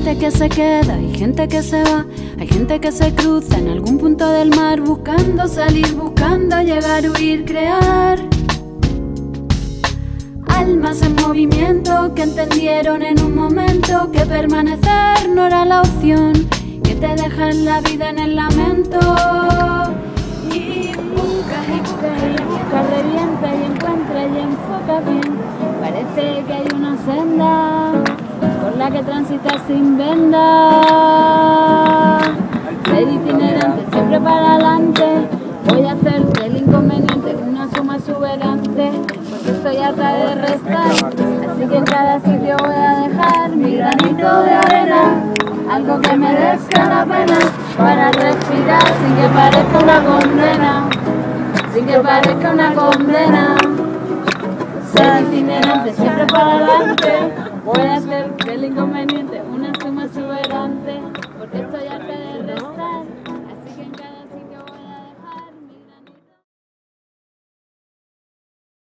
gente que se queda, hay gente que se va, hay gente que se cruza en algún punto del mar, buscando salir, buscando llegar, huir, crear. Almas en movimiento que entendieron en un momento que permanecer no era la opción, que te dejan la vida en el lamento. Y buscas y buscas y buscas, revienta y encuentras y enfocas bien. Parece que hay una senda por la que transitas sin venda. Ser itinerante, siempre para adelante. Voy a hacer del inconveniente una suma exuberante, porque estoy harta de restar. Así que en cada sitio voy a dejar mi granito de arena, algo que merezca la pena para respirar sin que parezca una condena, sin que parezca una condena. Ser itinerante, siempre para adelante. Voy a hacer del inconveniente